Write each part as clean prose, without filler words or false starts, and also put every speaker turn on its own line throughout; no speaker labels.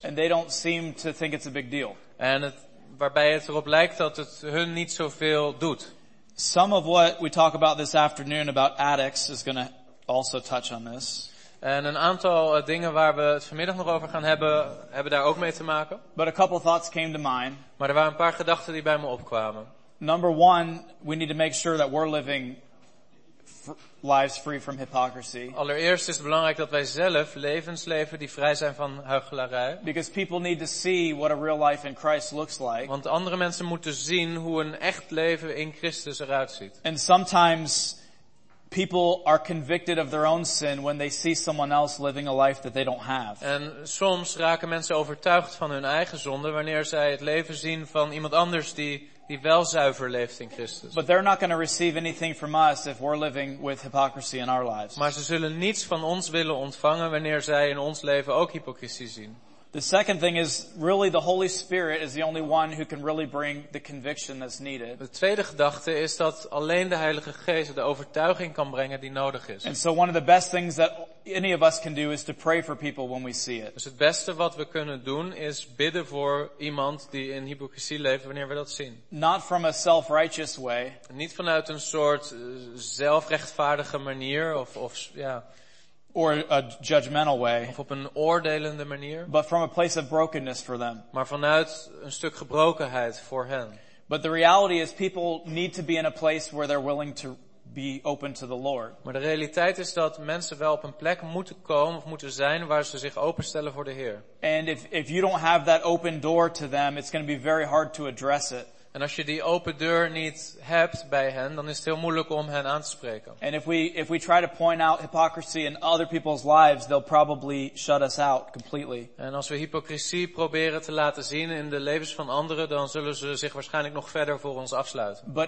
And they don't seem to think it's a big deal.
En waarbij het erop lijkt dat het hun niet zoveel doet.
Some of what we talk about this afternoon about addicts is going to also touch on this.
En een aantal dingen waar we het vanmiddag nog over gaan hebben daar ook mee te maken.
But a couple thoughts came to mind.
Maar er waren een paar gedachten die bij me opkwamen.
Number one, we need to make sure that we're living lives free from hypocrisy.
Allereerst is het belangrijk dat wij zelf levens leven die vrij zijn van huichelarij.
Because people need to see what a real life in Christ looks like.
Want andere mensen moeten zien hoe een echt leven in Christus eruit ziet.
And sometimes people are convicted of their own sin when they see someone else living a life that they don't have.
En soms raken mensen overtuigd van hun eigen zonde wanneer zij het leven zien van iemand anders die wel zuiver leeft in Christus.
But they're not going to receive anything from us if we're living with hypocrisy in our lives.
Maar ze zullen niets van ons willen ontvangen wanneer zij in ons leven ook hypocrisie zien.
The second thing is really the Holy Spirit is the only one who can really bring the conviction that's needed.
De tweede gedachte is dat alleen de Heilige Geest de overtuiging kan brengen die nodig is.
And so one of the best things that any of us can do is to pray for people when we see it.
Dus het beste wat we kunnen doen is bidden voor iemand die in hypocrisie leeft wanneer we dat zien.
Not from a self-righteous way.
Niet vanuit een soort zelfrechtvaardige manier
Or a judgmental way.
Of op een oordelende manier.
But from a place of brokenness for them.
Maar vanuit een stuk gebrokenheid voor hen.
But the reality is people need to be in a place where they're willing to be open to the Lord.
Maar de realiteit is dat mensen wel op een plek moeten komen of moeten zijn waar ze zich openstellen voor de Heer.
And if you don't have that open door to them, it's going to be very hard to address it.
En als je die open deur niet hebt bij hen, dan is het heel moeilijk om hen aan te spreken.
And if we try to point out hypocrisy in other people's lives, they'll probably shut us out completely.
En als we hypocrisie proberen te laten zien in de levens van anderen, dan zullen ze zich waarschijnlijk nog verder voor ons afsluiten.
But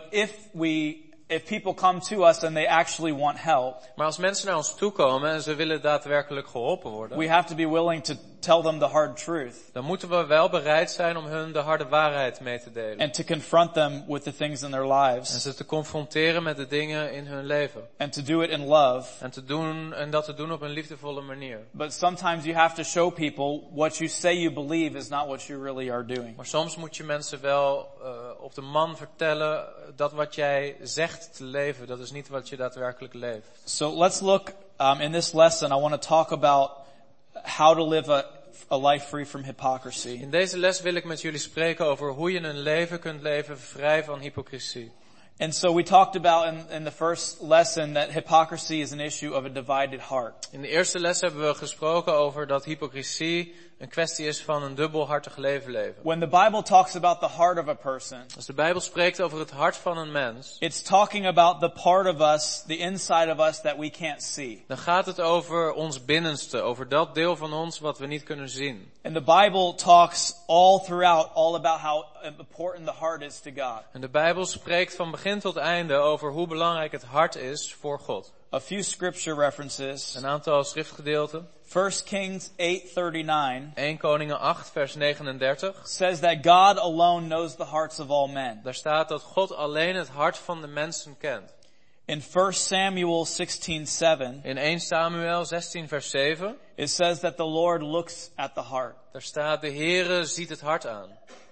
if people come to us and they actually want help,
maar als mensen naar ons toe komen en ze willen daadwerkelijk geholpen worden,
we have to be willing to tell them the hard truth.
Dan moeten we wel bereid zijn om hun de harde waarheid mee te delen.
And to confront them with the things in their lives.
En ze te confronteren met de dingen in hun leven.
And to do it in love.
En dat te doen op een liefdevolle manier.
But sometimes you have to show people what you say you believe is not what you really are doing.
Maar soms moet je mensen wel op de man vertellen dat wat jij zegt te leven, dat is niet wat je daadwerkelijk leeft.
So let's look in this lesson. I want to talk about how to live a life free from hypocrisy.
In deze les wil ik met jullie spreken over hoe je een leven kunt leven vrij van hypocrisie.
And so we talked about in the first lesson that hypocrisy is an issue of a divided heart.
In de eerste les hebben we gesproken over dat hypocrisie een kwestie is van een dubbelhartig leven.
When the Bible talks about the heart of a person,
als de Bijbel spreekt over het hart van een mens,
it's talking about the part of us, the inside of us that we can't see.
Dan gaat het over ons binnenste, over dat deel van ons wat we niet kunnen zien.
And the Bible talks all about how important the heart is to God.
En de Bijbel spreekt van begin tot einde over hoe belangrijk het hart is voor God.
A few scripture references.
Een aantal schriftgedeelten.
1 Kings 8:39.
1 Koningen 8 vers 39.
Says that God alone knows the hearts of all men.
Daar staat dat God alleen het hart van de mensen kent.
In 1 Samuel 16:7.
In 1 Samuel 16 vers 7.
It says that the Lord looks at the heart.
Daar staat de Heere ziet het hart aan.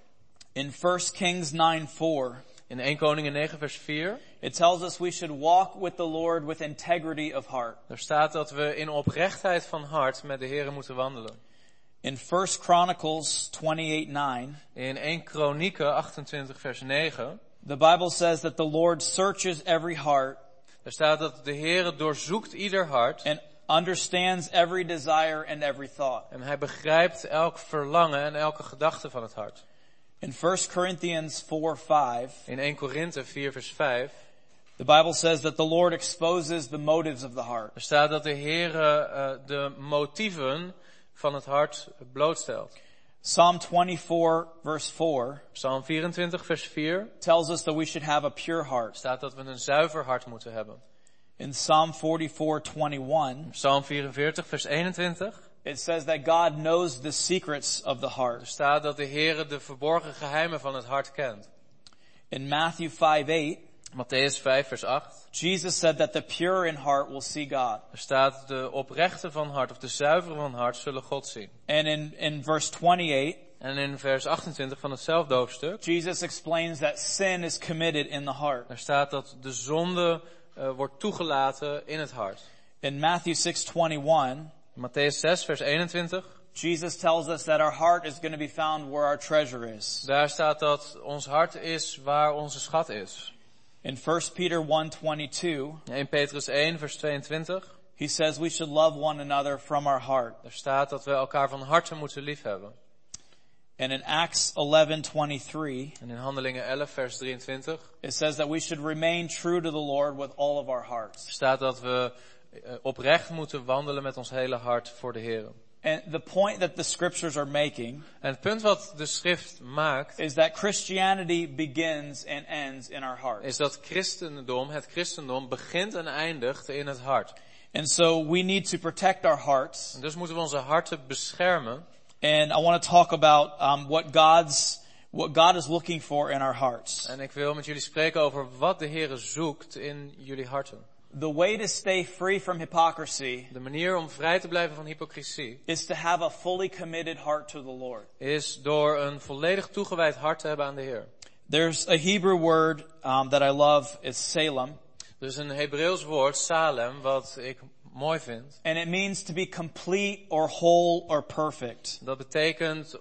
In 1 Kings 9:4.
In 1 Koningen 9 vers 4.
It tells us we should walk with the Lord with integrity of heart.
Er staat dat we in oprechtheid van hart met de Heere moeten wandelen.
In 1 Chronicles 28:9.
In 1 Kronieken 28 vers 9.
The Bible says that the Lord searches every heart.
Er staat dat de Heere doorzoekt ieder hart.
And understands every desire and every thought.
En hij begrijpt elk verlangen en elke gedachte van het hart.
In 1 Corinthians 4:5.
In 1 Korinthe 4 vers 5.
The Bible says that the Lord exposes the motives of the heart.
Er staat dat de Heere de motieven van het hart blootstelt.
Psalm 24 verse 4.
Psalm 24 vers 4.
Tells us that we should have a pure heart.
Er staat dat we een zuiver hart moeten hebben.
In Psalm 44:21.
Psalm 44 vers 21.
It says that God knows the secrets of the heart.
Er staat dat de Heere de verborgen geheimen van het hart kent.
In Matthew 5:8.
Matthäus 5 vers 8.
Jesus said that the pure in heart will see God.
Er staat, de oprechte van hart of de zuivere van hart zullen God zien.
And in verse 28,
En in vers 28 van hetzelfde hoofdstuk,
Jesus explains that sin is committed in the heart.
daar staat dat de zonde wordt toegelaten in het hart.
In Matthew 6:21,
Matthäus 6 vers 21,
Jesus tells us that our heart is going to be found where our treasure is.
daar staat dat ons hart is waar onze schat is.
In 1 Peter 1:22,
1 Petrus 1 vers 22,
he says we should love one another from our heart.
daar staat dat we elkaar van harte moeten liefhebben.
And in Acts 11:23,
En in Handelingen 11 vers 23,
it says that we should remain true to the Lord with all of our hearts.
staat dat we oprecht moeten wandelen met ons hele hart voor de Heer.
And the point that the scriptures are making
En het punt wat de schrift maakt,
is that Christianity begins and ends in our hearts.
is dat het christendom begint en eindigt in het hart.
And so we need to protect our hearts.
En dus moeten we onze harten beschermen.
And I want to talk about what God is looking for in our hearts.
En ik wil met jullie spreken over wat de Heer zoekt in jullie harten.
The way to stay free from hypocrisy
De manier om vrij te blijven van hypocrisie
is to have a fully committed heart to the Lord.
is door een volledig toegewijd hart te hebben aan de Heer.
There's a Hebrew word that I love. It's Salem.
Dus een Hebreeuws woord, salem, wat ik mooi vind.
And it means to be complete or whole or perfect.
Dat betekent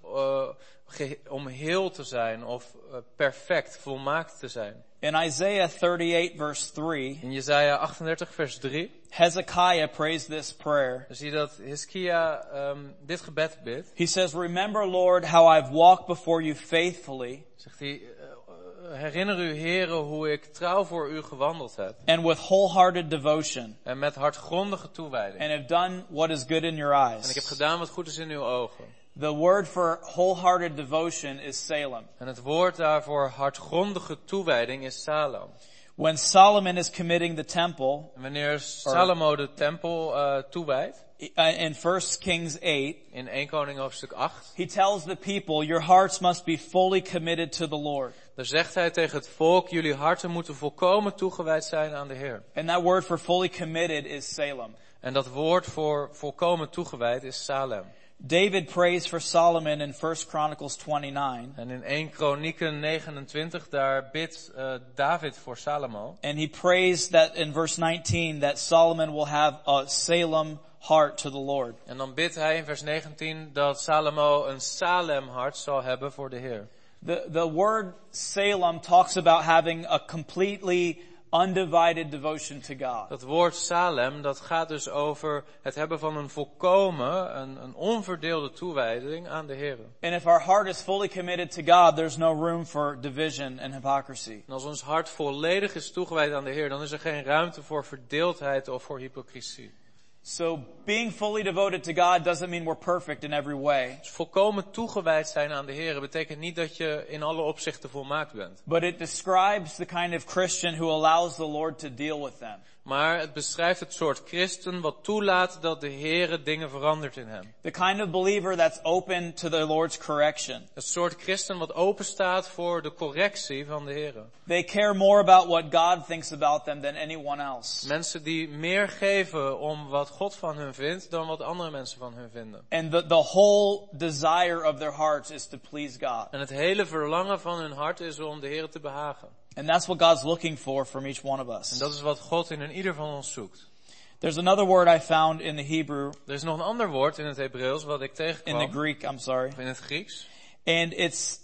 om heel te zijn of perfect, volmaakt te zijn.
In Isaiah 38 verse 3,
In Jesaja 38 vers 3,
Hezekiah prays this prayer.
dan zie je dat Hiskia dit gebed bidt.
He says, "Remember, Lord, how I've walked before you faithfully
Zegt hij, herinner u, Heere, hoe ik trouw voor u gewandeld heb.
and with wholehearted devotion,
En met hartgrondige toewijding.
and have done what is good in your
En ik heb
eyes."
gedaan wat goed is in uw ogen.
The word for wholehearted devotion is Salem.
En het woord daarvoor hartgrondige toewijding is Salem.
When Solomon is committing the temple,
En wanneer Salomo de tempel toewijdt,
in 1 Kings 8,
in 1 Koning hoofdstuk 8,
he tells the people, "Your hearts must be fully committed to the Lord."
daar zegt hij tegen het volk, jullie harten moeten volkomen toegewijd zijn aan de Heer.
And that word for fully committed is Salem.
En dat woord voor volkomen toegewijd is Salem.
David prays for Solomon in 1 Chronicles 29.
En in 1 Kronieken 29, daar bidt David voor Salomo.
And he prays that in verse 19 that Solomon will have a Salem heart to the Lord.
En dan bidt hij in vers 19 dat Salomo een Salem hart zal hebben voor de Heer.
The word Salem talks about having a completely undivided devotion to God.
Dat woord Salem, dat gaat dus over het hebben van een volkomen, een onverdeelde toewijding aan de Heer.
And if our heart is fully committed to God, there's no room for division and hypocrisy.
En als ons hart volledig is toegewijd aan de Heer, dan is er geen ruimte voor verdeeldheid of voor hypocrisie.
So being fully devoted to God doesn't mean we're perfect in every way.
Dus volkomen toegewijd zijn aan de Heer betekent niet dat je in alle opzichten volmaakt bent.
But it describes the kind of Christian who allows the Lord to deal with them.
Maar het beschrijft het soort christen wat toelaat dat de Heere dingen verandert in hem.
The kind of believer that's open to the Lord's correction.
Het soort christen wat open staat voor de correctie van de Heere.
They care more about what God thinks about them than anyone else.
Mensen die meer geven om wat God van hun vindt dan wat andere mensen van hun vinden.
And the whole desire of their hearts is to please God.
En het hele verlangen van hun hart is om de Heere te behagen.
And that's what God's looking for from each one of
En
us.
dat is wat God in ieder van ons zoekt.
There's another word I found in the Hebrew,
Er is nog een ander woord in het Hebreeuws wat ik
in
tegenkwam.
the Greek, I'm sorry.
Of in het Grieks.
And it's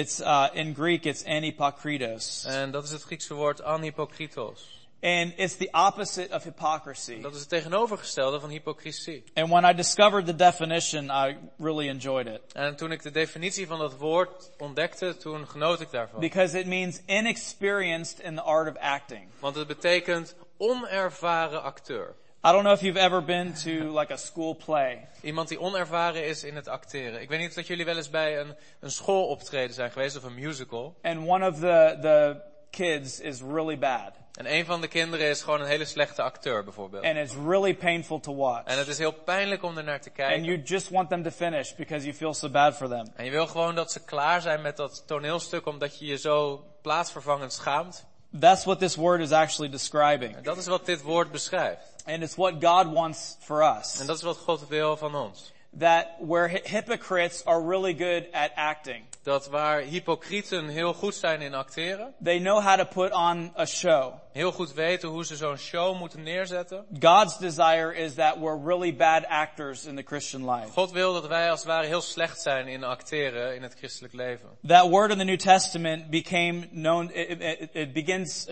in Greek it's anhypokritos.
En dat is het Griekse woord anhypokritos.
And it's the opposite of hypocrisy.
Dat is het tegenovergestelde van hypocrisie.
And when I discovered the definition, I really enjoyed it.
En toen ik de definitie van dat woord ontdekte, toen genoot ik daarvan.
Because it means inexperienced in the art of acting.
Want het betekent onervaren acteur.
I don't know if you've ever been to like a school play.
Iemand die onervaren is in het acteren. Ik weet niet of jullie wel eens bij een schooloptreden zijn geweest of een musical.
And one of the kids is really bad.
En een van de kinderen is gewoon een hele slechte acteur bijvoorbeeld.
And it's really painful to watch.
En het is heel pijnlijk om er naar te
And
kijken.
you just want them to finish because you feel so bad for them.
En je wil gewoon dat ze klaar zijn met dat toneelstuk omdat je je zo plaatsvervangend schaamt.
That's what this word is actually describing.
En dat is wat dit woord beschrijft.
And it's what God wants for us.
En dat is wat God wil van ons.
That where hypocrites are really good at acting.
Dat waar hypocrieten heel goed zijn in acteren.
They know how to put on a show.
Heel goed weten hoe ze zo'n show moeten neerzetten.
God's desire is that we're really bad actors in the Christian life.
God wil dat wij als het ware heel slecht zijn in acteren in het christelijk leven.
That word in the New Testament became known, it begins,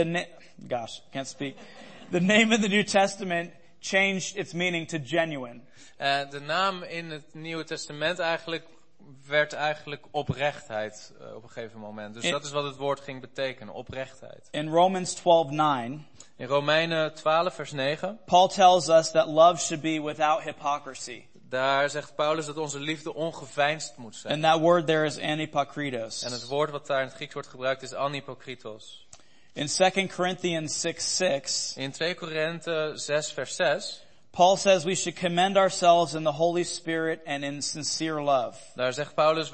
can't speak. The name in the New Testament changed its meaning to genuine.
De naam in het Nieuwe Testament werd eigenlijk oprechtheid op een gegeven moment. Dus dat is wat het woord ging betekenen, oprechtheid.
In Romans 12:9,
in Romeinen 12 vers 9,
Paul tells us that love should be without hypocrisy.
Daar zegt Paulus dat onze liefde ongeveinsd moet zijn.
And that word there is anipokritos.
En het woord wat daar in het Grieks wordt gebruikt is anipokritos.
In 2 Corinthians 6:6,
in 2 Korinthe 6 vers 6,
Paul says we should commend ourselves in the Holy Spirit and in sincere love.
Daar zegt Paulus,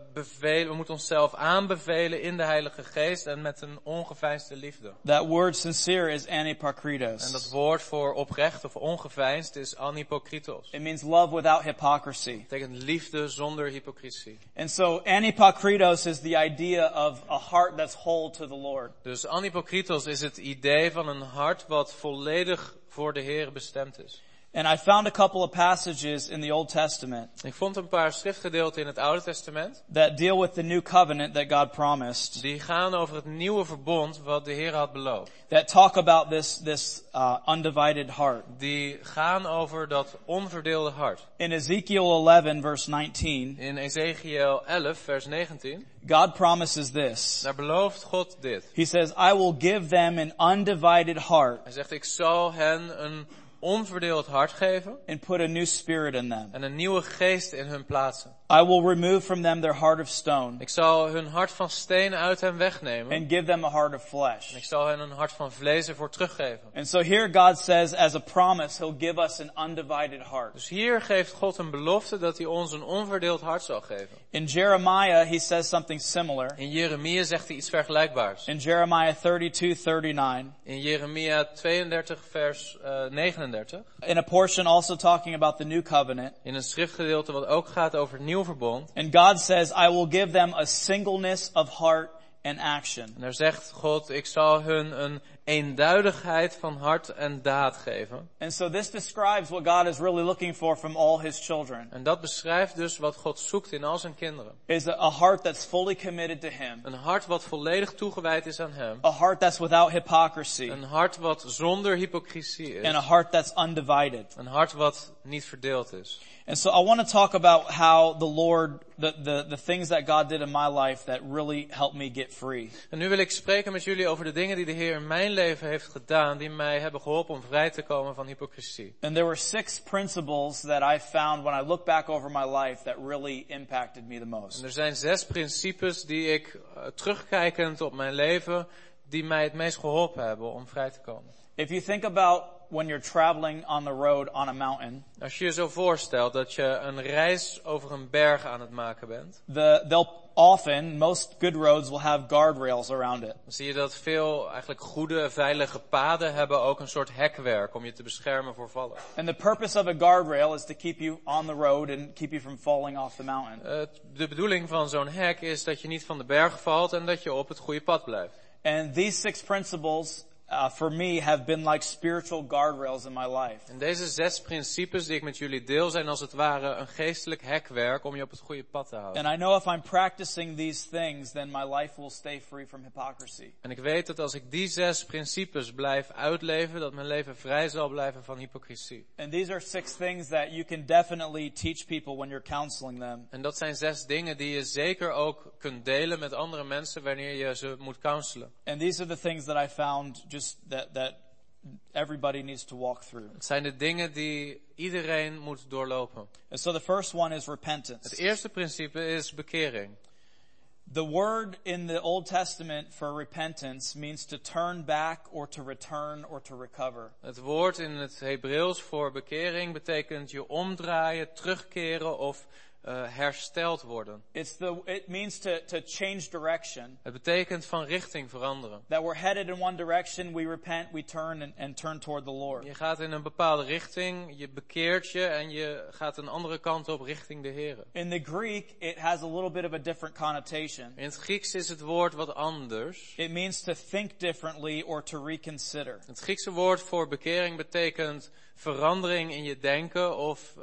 we moeten onszelf aanbevelen in de Heilige Geest en met een ongeveinsde liefde.
That word sincere is anipokritos.
En dat woord voor oprecht of ongeveinsd is anipokritos.
It means love without hypocrisy.
Het betekent liefde zonder hypocrisie.
And so anipokritos is the idea of a heart that's whole to the Lord.
Dus anipokritos is het idee van een hart wat volledig voor de Heer bestemd is.
And I found a couple of passages in the Old Testament.
Ik vond een paar schriftgedeelten in het Oude Testament.
That deal with the new covenant that God promised.
Die gaan over het nieuwe verbond wat de Heer had beloofd.
That talk about this undivided heart.
Die gaan over dat onverdeelde hart.
In Ezekiel 11 verse 19.
In Ezekiel 11 vers 19.
God promises this.
Daar belooft God dit.
He says, I will give them an undivided heart.
Hij zegt, ik zal hen een onverdeeld hart geven.
And put a new spirit in them.
En een nieuwe geest in hun plaatsen.
I will remove from them their heart of stone.
Ik zal hun hart van steen uit hen wegnemen.
And give them a heart of flesh.
En ik zal hen een hart van vlees ervoor teruggeven.
And so here God says, as a promise, He'll give us an undivided heart.
Dus hier geeft God een belofte dat hij ons een onverdeeld hart zal geven.
In Jeremiah, He says something similar.
In Jeremia zegt hij iets vergelijkbaars.
In Jeremiah 32:39.
In Jeremia 32 vers 39.
In a portion also talking about the new covenant.
In een schriftgedeelte wat ook gaat over het nieuw verbond.
And God says, I will give them a singleness of heart and action.
En daar zegt God, ik zal hun een eenduidigheid van hart en daad geven.
And so this describes what God is really looking for from all His children.
En dat beschrijft dus wat God zoekt in al zijn kinderen.
Is a heart that's fully committed to Him.
Een hart wat volledig toegewijd is aan Hem.
A heart that's without hypocrisy.
Een hart wat zonder hypocrisie is.
And a heart that's undivided.
Een hart wat niet verdeeld is.
And so I want to talk about how the Lord, the things that God did in my life that really helped me get free.
En nu wil ik spreken met jullie over de dingen die de Heer in mijn leven heeft gedaan, die mij hebben geholpen om vrij te komen van hypocrisie.
And there were 6 principles that I found when I look back over my life that really impacted me the most.
En er zijn 6 principes die ik terugkijkend op mijn leven, die mij het meest geholpen hebben om vrij te komen.
If you think about when you're traveling on the road on a mountain.
Als je je zo voorstelt dat je een reis over een berg aan het maken bent.
Most good roads will have guardrails around it.
Dan zie je dat veel eigenlijk goede, veilige paden hebben ook een soort hekwerk om je te beschermen voor vallen.
And the purpose of a guardrail is to keep you on the road and keep you from falling off the mountain.
De bedoeling van zo'n hek is dat je niet van de berg valt en dat je op het goede pad blijft.
And these 6 principles for me have been like spiritual guardrails in my life.
En deze 6 principes die ik met jullie deel zijn als het ware een geestelijk hekwerk om je op het goede pad te houden.
And I know if I'm practicing these things, then my life will stay free from hypocrisy.
En ik weet dat als ik die 6 principes blijf uitleven, dat mijn leven vrij zal blijven van hypocrisie.
And these are 6 things that you can definitely teach people when you're counseling them.
En dat zijn 6 dingen die je zeker ook kunt delen met andere mensen wanneer je ze moet counselen.
And these are the things that I found just that everybody needs to walk through.
Het zijn de dingen die iedereen moet doorlopen.
And so the first one is repentance.
Het eerste principe is bekering.
The word in the Old Testament for repentance means to turn back or to return or to recover.
Het woord in het Hebreeuws voor bekering betekent je omdraaien, terugkeren of hersteld worden.
It means to change direction.
Het betekent van richting veranderen.
That we're headed in one direction, we repent, we turn and turn toward the Lord.
Je gaat in een bepaalde richting, je bekeert je en je gaat een andere kant op richting de Heere.
In the Greek, it has a little bit of a different connotation.
In het Grieks is het woord wat anders.
It means to think differently or to reconsider.
Het Griekse woord voor bekering betekent verandering in je denken of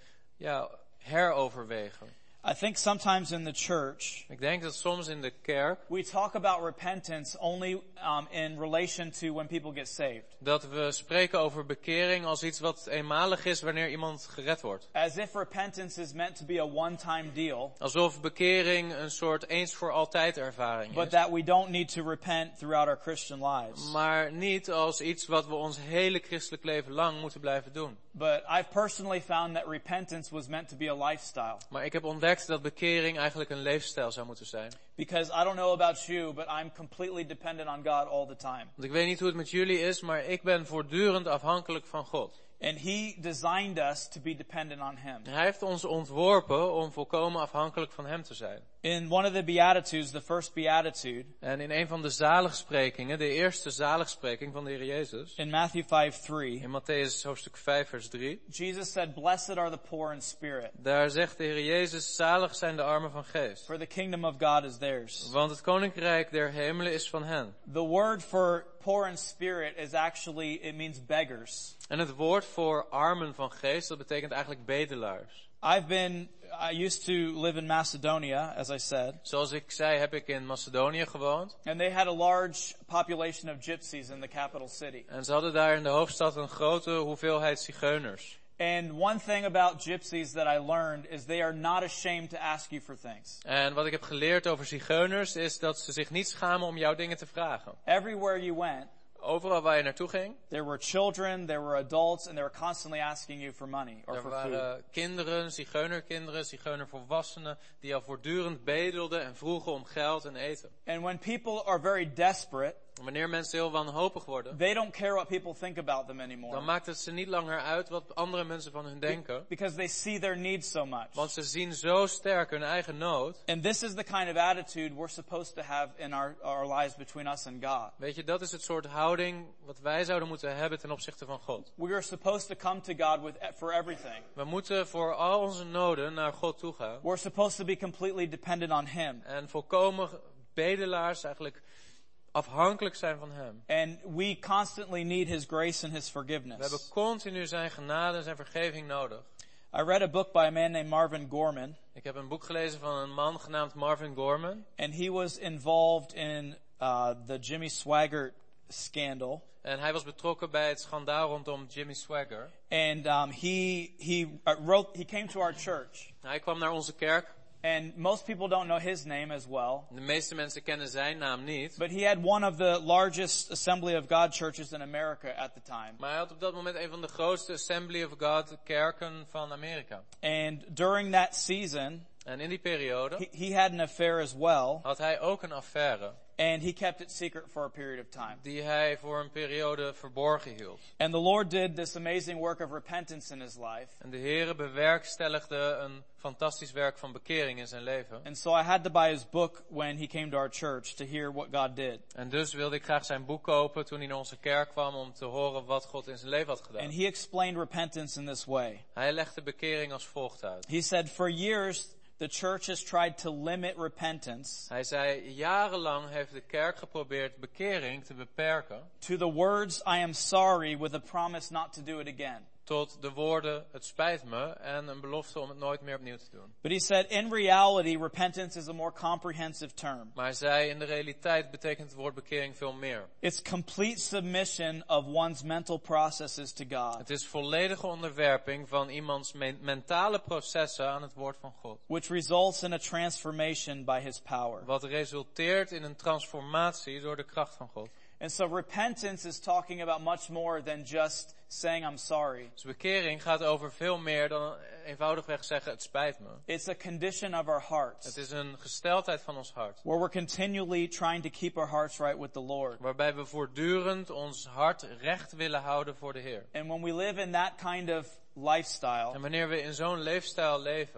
heroverwegen.
I think sometimes in the church,
Ik denk dat soms in de kerk
we talk about repentance only in relation to when people get saved.
dat we spreken over bekering als iets wat eenmalig is wanneer iemand gered wordt.
As if repentance is meant to be a one-time deal,
Alsof bekering een soort eens voor altijd ervaring
but
is.
that we don't need to repent throughout our Christian lives.
Maar niet als iets wat we ons hele christelijk leven lang moeten blijven doen.
But I've personally found that repentance was meant to be a lifestyle.
Maar ik heb ontdekt dat bekering eigenlijk een leefstijl zou moeten zijn.
Because I don't know about you, but I'm completely dependent on God all the time.
Want ik weet niet hoe het met jullie is, maar ik ben voortdurend afhankelijk van God.
And He designed us to be dependent on Him.
Hij heeft ons ontworpen om volkomen afhankelijk van Hem te zijn.
In one of the Beatitudes, the first Beatitude,
En in een van de zaligsprekingen, de eerste zaligspreking van de Heer Jezus,
in Matthew 5:3,
in Matthäus hoofdstuk 5 vers 3,
Jesus said, "Blessed are the poor in spirit,
daar zegt de Heer Jezus, zalig zijn de armen van geest.
for the kingdom of God is theirs."
Want het koninkrijk der hemelen is van hen.
The word for poor in spirit is actually, it means beggars.
En het woord voor armen van geest, dat betekent eigenlijk bedelaars.
I used to live in Macedonia, as I said,
Zoals ik zei, heb ik in Macedonië gewoond.
and they had a large population of gypsies in the capital city.
En ze hadden daar in de hoofdstad een grote hoeveelheid zigeuners.
And one thing about gypsies that I learned is they are not ashamed to ask you for things.
En wat ik heb geleerd over zigeuners is dat ze zich niet schamen om jouw dingen te vragen.
Everywhere you went,
Overal waar je naartoe ging,
there were children, there were adults, and they were constantly asking you for money or
er
for food.
waren kinderen, zigeunervolwassenen, die al voortdurend bedelden en vroegen om geld en eten.
And when people are very desperate,
Wanneer mensen heel wanhopig worden,
they don't care what people think about them
dan
anymore.
maakt het ze niet langer uit wat andere mensen van hun denken.
Because they see their needs so much.
Want ze zien zo sterk hun eigen nood.
And this is the kind of attitude we're supposed to have in our lives between us and God.
Weet je, dat is het soort houding wat wij zouden moeten hebben ten opzichte van God.
We are supposed to come to God for everything.
We moeten voor al onze noden naar God toe gaan.
We're supposed to be completely dependent on Him.
En volkomen bedelaars eigenlijk afhankelijk zijn van Hem.
And we constantly need His grace and His
We hebben
forgiveness.
continu zijn genade en zijn vergeving nodig.
I read a book by a man named Marvin Gorman,
Ik heb een boek gelezen van een man genaamd Marvin Gorman.
and he was involved in the Jimmy Swaggart scandal.
En hij was betrokken bij het schandaal rondom Jimmy Swaggart.
And he came to our church.
Hij kwam naar onze kerk.
And most people don't know his name as well.
De meeste mensen kennen zijn naam niet.
But he had one of the largest Assembly of God churches in America at the time.
Maar hij had op dat moment een van de grootste Assembly of God kerken van Amerika.
And during that season,
En in die periode
he had an affair as well.
had hij ook een affaire
And he kept it secret for a period of time.
die hij voor een periode verborgen hield.
And the Lord did this amazing work of repentance in his life.
En de Heere bewerkstelligde een fantastisch werk van bekering in zijn leven.
And so I had to buy his book when he came to our church to hear what God did.
En dus wilde ik graag zijn boek kopen toen hij naar onze kerk kwam om te horen wat God in zijn leven had gedaan.
And he explained repentance in this way.
Hij legde bekering als volgt uit.
He said, for years, the church has tried to limit repentance
Hij zei, jarenlang heeft de kerk geprobeerd bekering te beperken
to the words, I am sorry, with a promise not to do it again.
tot de woorden, het spijt me, en een belofte om het nooit meer opnieuw te doen.
But he said, in reality, repentance is a more comprehensive term.
Maar hij zei, in de realiteit betekent het woord bekering veel meer.
It's complete submission of one's mental processes to God,
Het is volledige onderwerping van iemands mentale processen aan het woord van God.
which results in a transformation by his power.
Wat resulteert in een transformatie door de kracht van God.
And so repentance is talking about much more than just saying I'm sorry.
Dus bekering gaat over veel meer dan eenvoudigweg zeggen, het spijt me.
It's a condition of our
Het
hearts,
is een gesteldheid van ons hart.
where we're continually trying to keep our hearts right with the Lord.
Waarbij we voortdurend ons hart recht willen houden voor de Heer.
And when we live in that kind of lifestyle,
En wanneer we in zo'n leefstijl leven,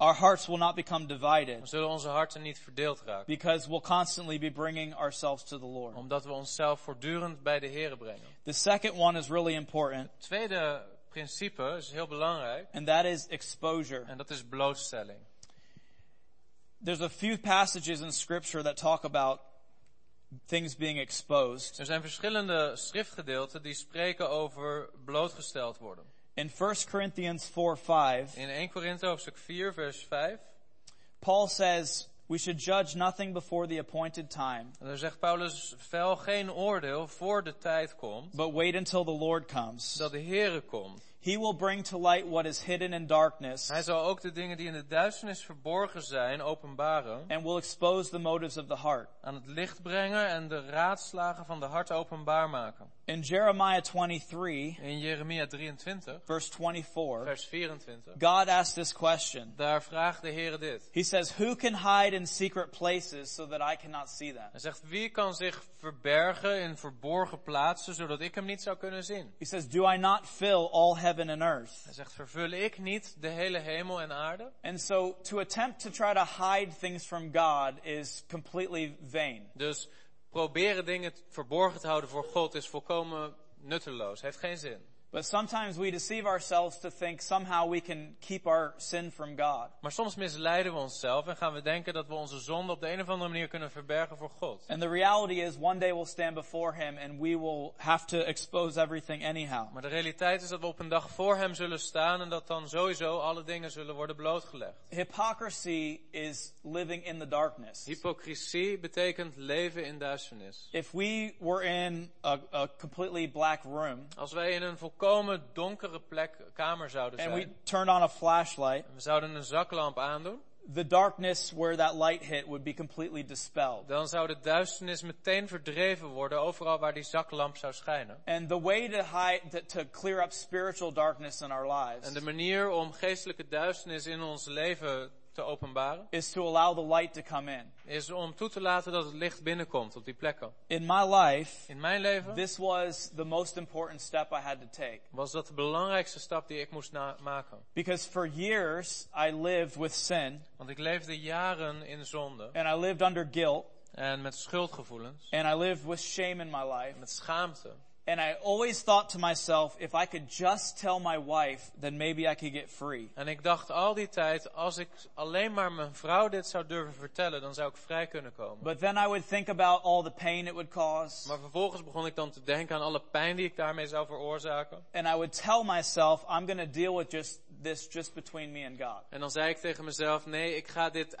our hearts will not become divided.
Dan zullen onze harten niet verdeeld raken.
Because we'll constantly be bringing ourselves to the Lord.
Omdat we onszelf voortdurend bij de Here brengen.
The second one is really important.
Het tweede principe is heel belangrijk.
And that is exposure.
En dat is blootstelling.
There's a few passages in Scripture that talk about things being exposed.
Er zijn verschillende schriftgedeelten die spreken over blootgesteld worden.
In 1 Corinthians 4:5,
In 1 Korinthe hoofdstuk 4 vers 5.
Paul says, we should judge nothing before the appointed time,
En dan zegt Paulus, vel geen oordeel voor de tijd komt,
but wait until the Lord comes.
dat de Here komt.
He will bring to light what is hidden in darkness,
Hij zal ook de dingen die in de duisternis verborgen zijn openbaren,
and will expose the motives of the heart.
aan het licht brengen en de raadslagen van de hart openbaar maken.
In Jeremiah 23,
In Jeremia 23,
verse 24,
vers 24,
God asked this question.
daar vraagt de Heere dit.
He says, who can hide in secret places so that I cannot see them?
Hij zegt, wie kan zich verbergen in verborgen plaatsen, zodat ik hem niet zou kunnen zien?
He says, do I not fill all heaven and earth?
Hij zegt, vervul ik niet de hele hemel en aarde?
And so to attempt to try to hide things from God is completely vain.
Dus proberen dingen verborgen te houden voor God is volkomen nutteloos, heeft geen zin.
But sometimes we deceive ourselves to think somehow we can keep our sin from God.
Maar soms misleiden we onszelf en gaan we denken dat we onze zonde op de een of andere manier kunnen verbergen voor God.
And the reality is one day we'll stand before Him and we will have to expose everything anyhow.
Maar de realiteit is dat we op een dag voor hem zullen staan en dat dan sowieso alle dingen zullen worden blootgelegd.
Hypocrisy is living in the darkness.
Hypocrisie betekent leven in duisternis.
If we were in a completely black room
Als wij in een volkomen donkere kamer zouden
and we
zijn,
turned on a flashlight,
en we zouden een zaklamp aandoen,
the darkness where that light hit would be completely dispelled.
dan zou de duisternis meteen verdreven worden overal waar die zaklamp zou schijnen.
And the way to clear up spiritual darkness in our lives
En de manier om geestelijke duisternis in ons leven te openbaren
is to allow the light to come in.
is om toe te laten dat het licht binnenkomt op die plekken.
In my life,
In mijn leven
this was the most important step I had to take.
was dat de belangrijkste stap die ik moest maken.
Because for years I lived with sin
Want ik leefde jaren in zonde
and I lived under guilt
en met schuldgevoelens,
and I lived with shame in my life.
met schaamte.
And I always thought to myself, if I could just tell my wife, then maybe I could get free.
En ik dacht al die tijd, als ik alleen maar mijn vrouw dit zou durven vertellen, dan zou ik vrij kunnen komen.
But then I would think about all the pain it would cause.
Maar vervolgens begon ik dan te denken aan alle pijn die ik daarmee zou veroorzaken.
And I would tell myself, I'm going to deal with this just between me and God.
En dan zei ik tegen mezelf, nee, ik ga dit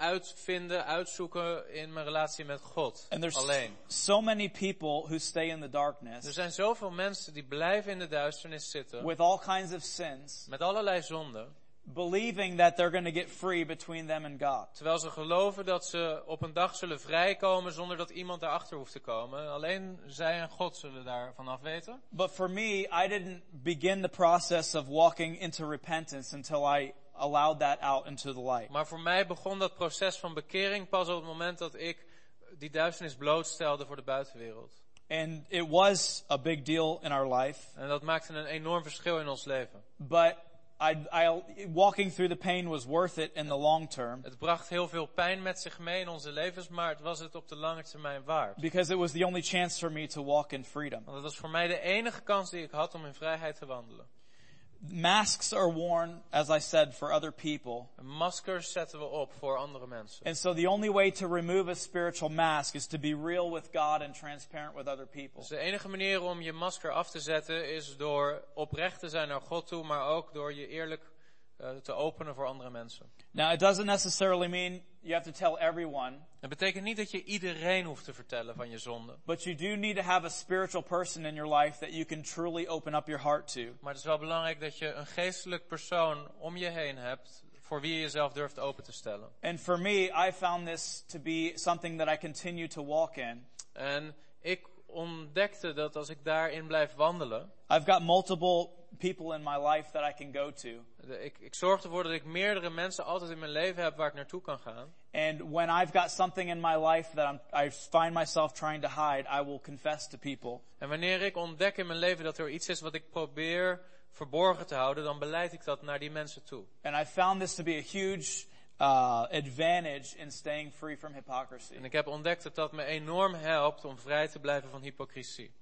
uitzoeken in mijn relatie met God.
And there's
Alleen.
so many people who stay in the
Er
darkness
zijn zoveel mensen die blijven in de duisternis zitten,
with all kinds of sins,
met allerlei zonden,
believing that they're going to get free between them and God.
terwijl ze geloven dat ze op een dag zullen vrijkomen zonder dat iemand daarachter hoeft te komen. Alleen zij en God zullen daarvan af weten.
But for me, I didn't begin the process of walking into repentance until I allowed that out into the light.
Maar voor mij begon dat proces van bekering pas op het moment dat ik die duisternis blootstelde voor de buitenwereld.
And it was a big deal in our life.
En dat maakte een enorm verschil in ons leven.
But walking through the pain was worth it in the long term.
Het bracht heel veel pijn met zich mee in onze levens, maar het was het op de lange termijn waard.
Because it was the only chance for me to walk in freedom.
Want het was voor mij de enige kans die ik had om in vrijheid te wandelen.
Masks are worn, as I said, for other people.
Maskers zetten we op voor andere mensen.
And so the only way to remove a spiritual mask is to be real with God and transparent with other people.
Dus de enige manier om je masker af te zetten is door oprecht te zijn naar God toe, maar ook door je eerlijk te openen voor andere mensen.
Now, it doesn't necessarily mean you have to tell everyone.
Dat betekent niet dat je iedereen hoeft te vertellen van je zonde.
But you do need to have a spiritual person in your life that you can truly open up your heart to.
Maar het is wel belangrijk dat je een geestelijk persoon om je heen hebt voor wie je jezelf durft open te stellen.
And for me, I found this to be something that I continue to walk in.
En ik ontdekte dat als ik daarin blijf wandelen,
I've got multiple people in my life that I can go to.
Ik zorg ervoor dat ik meerdere mensen altijd in mijn leven heb waar ik naartoe kan gaan.
And when I've got something in my life that I find myself trying to hide, I will confess to people.
En wanneer ik ontdek in mijn leven dat er iets is wat ik probeer verborgen te houden, dan beleid ik dat naar die mensen toe.
And I found this to be a huge advantage in staying free from hypocrisy.
En ik heb ontdekt dat dat me enorm helpt om vrij te blijven van hypocrisie.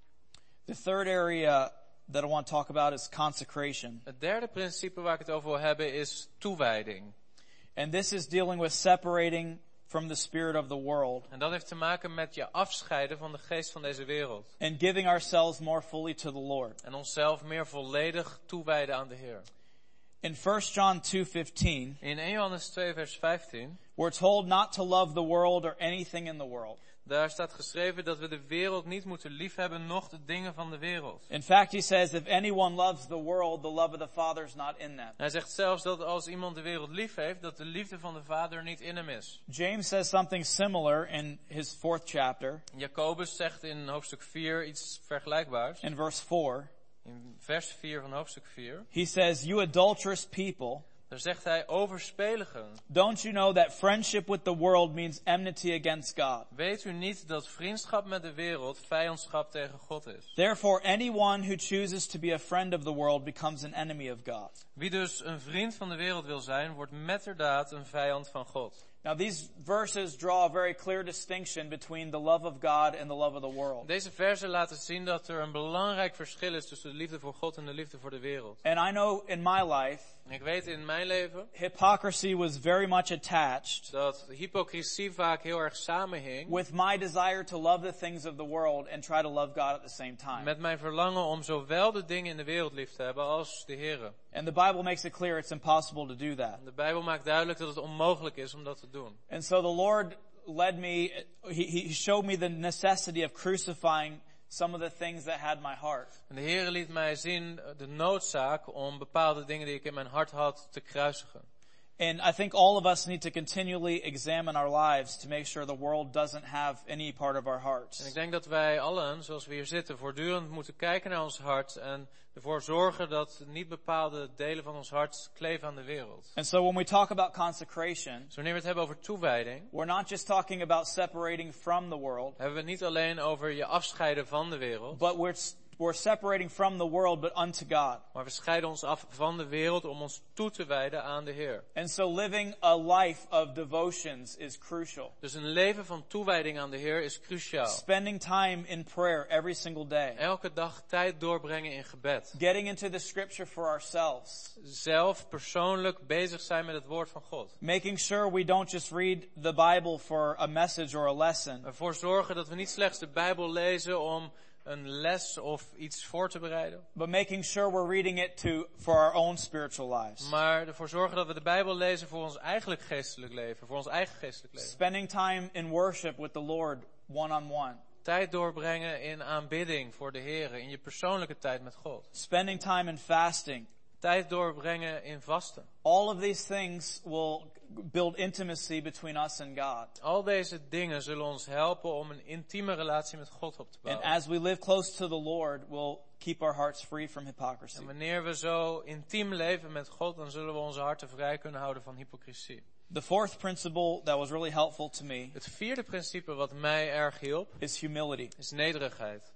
The third area that I want to talk about is consecration.
Het derde principe waar ik het over wil hebben is toewijding.
And this is dealing with separating from the spirit of the world.
En dat heeft te maken met je afscheiden van de geest van deze wereld.
And giving ourselves more fully to the Lord.
En onszelf meer volledig toewijden aan de Heer.
In 1 John 2:15,
In 1 Johannes 2 vers 15,
we're told not to love the world or anything in the world.
daar staat geschreven dat we de wereld niet moeten liefhebben, noch de dingen van de wereld.
In fact, he says, if anyone loves the world, the love of the Father is not in them.
Hij zegt zelfs dat als iemand de wereld lief heeft, dat de liefde van de Vader niet in hem is.
James says something similar in his 4th chapter,
Jacobus zegt in hoofdstuk 4 iets vergelijkbaars.
in verse 4.
In vers 4 van hoofdstuk 4.
He says, you adulterous people,
Daar zegt hij overspeligen.
don't you know that friendship with the world means enmity against God?
Weet u niet dat vriendschap met de wereld vijandschap tegen God is?
Therefore, anyone who chooses to be a friend of the world becomes an enemy of God.
Wie dus een vriend van de wereld wil zijn, wordt metterdaad een vijand van God.
Now, these verses draw a very clear distinction between the love of God and the love of the world.
Deze versen laten zien dat er een belangrijk verschil is tussen de liefde voor God en de liefde voor de wereld.
And I know in my life,
Ik weet in mijn leven
hypocrisy was very much attached
dat hypocrisie vaak heel erg samenhing
with my desire to love the things of the world and try to love God at the same time.
met mijn verlangen om zowel de dingen in de wereld lief te hebben als de Here.
And the Bible makes it clear it's impossible to do that.
De Bijbel maakt duidelijk dat het onmogelijk is om dat te doen.
And so the Lord led me, he showed me the necessity of crucifying some of the things that had my heart.
En de Heere liet mij zien de noodzaak om bepaalde dingen die ik in mijn hart had te kruisigen.
And I think all of us need to continually examine our lives to make sure the world doesn't have any part of our
En
hearts.
ik denk dat wij allen, zoals we hier zitten, voortdurend moeten kijken naar ons hart en ervoor zorgen dat niet bepaalde delen van ons hart kleven aan de wereld.
And so when we talk about consecration,
Dus wanneer we het hebben over toewijding,
we're not just talking about separating from the world,
hebben we het niet alleen over je afscheiden van de wereld,
but we're separating from the world but unto God.
maar we scheiden ons af van de wereld om ons toe te wijden aan de Heer.
And so living a life of devotions is crucial.
Dus een leven van toewijding aan de Heer is cruciaal.
Spending time in prayer every single day.
Elke dag tijd doorbrengen in gebed.
Getting into the scripture for ourselves.
Zelf persoonlijk bezig zijn met het woord van God.
Making sure we don't just read the Bible for a message or a lesson,
Ervoor zorgen dat we niet slechts de Bijbel lezen om een les of iets voor te bereiden,
but making sure we're reading it for our own spiritual lives.
maar ervoor zorgen dat we de Bijbel lezen voor ons eigenlijk geestelijk leven, voor ons eigen geestelijk leven.
Spending time in worship with the Lord one-on-one.
Tijd doorbrengen in aanbidding voor de Heer, in je persoonlijke tijd met God.
Spending time in fasting.
Tijd doorbrengen in vasten.
All of these things will build intimacy between us and God.
Al deze dingen zullen ons helpen om een intieme relatie met God op te
And
bouwen.
as we live close to the Lord, we'll keep our hearts free from hypocrisy.
En wanneer we zo intiem leven met God, dan zullen we onze harten vrij kunnen houden van hypocrisie.
The fourth principle that was really helpful to me
Het vierde principe wat mij erg hielp,
is humility.
is nederigheid.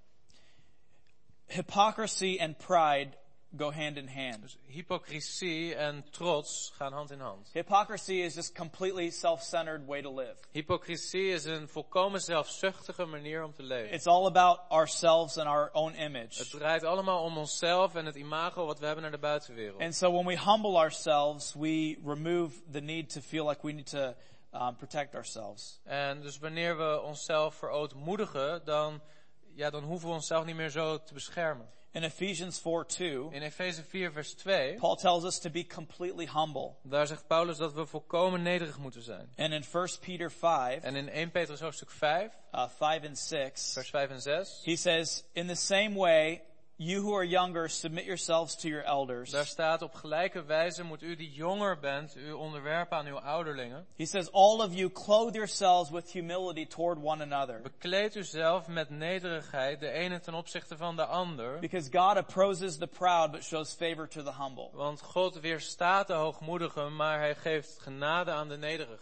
Hypocrisy and pride go hand in hand.
Dus hypocrisie en trots gaan hand in hand.
Hypocrisy is just completely self-centered way to live.
Hypocrisie is een volkomen zelfzuchtige manier om te leven.
It's all about ourselves and our own
Het
image.
draait allemaal om onszelf en het imago wat we hebben naar de buitenwereld.
And so when we humble ourselves, we remove the need to feel like we need to protect ourselves.
En dus wanneer we onszelf verootmoedigen, dan hoeven we onszelf niet meer zo te beschermen.
In Ephesians 4:2,
In Efeze 4 vers 2,
Paul tells us to be completely humble.
daar zegt Paulus dat we volkomen nederig moeten zijn.
And in 1 Peter 5,
En in 1 Petrus hoofdstuk 5,
5 and 6,
vers 5 en 6,
he says, in the same way, you who are younger, submit yourselves to your elders.
daar staat op gelijke wijze moet u die jonger bent, u onderwerpen aan uw ouderlingen.
He says, all of you clothe yourselves with humility toward one another.
Bekleed uzelf met nederigheid, de ene ten opzichte van de ander.
Because God opposes the proud, but shows favor to the humble.
Want God weerstaat de hoogmoedigen, maar hij geeft genade aan de nederigen.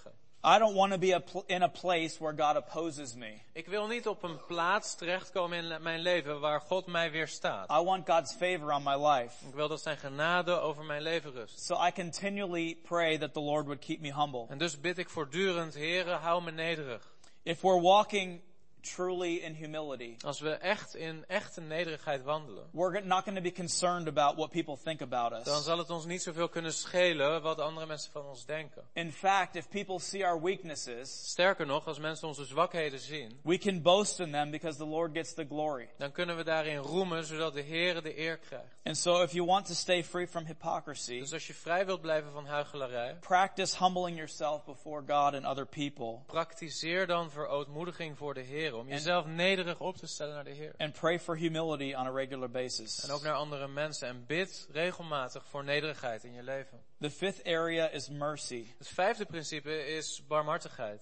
I don't want to be in a place where God opposes me.
Ik wil niet op een plaats terechtkomen in mijn leven waar God mij weerstaat.
I want God's favor on my life.
Ik wil dat zijn genade over mijn leven rust.
So I continually pray that the Lord would keep me humble.
En dus bid ik voortdurend, Heere, hou me nederig.
If we're walking truly in humility,
Als we echt in echte nederigheid wandelen,
we're not going to be concerned about what people think about
dan
us.
zal het ons niet zoveel kunnen schelen wat andere mensen van ons denken.
In fact, if people see our weaknesses,
Sterker nog, als mensen onze zwakheden zien,
we can boast in them because the Lord gets the glory.
dan kunnen we daarin roemen, zodat de Heere de eer krijgt.
And so if you want to stay free from hypocrisy,
Dus als je vrij wilt blijven van huichelarij,
practice humbling yourself before God and other people.
praktiseer dan verootmoediging voor de Heer, om jezelf nederig op te stellen naar de Heer.
And pray for humility on a regular basis.
En ook naar andere mensen. En bid regelmatig voor nederigheid in je leven.
The fifth area is mercy.
Het vijfde principe is barmhartigheid.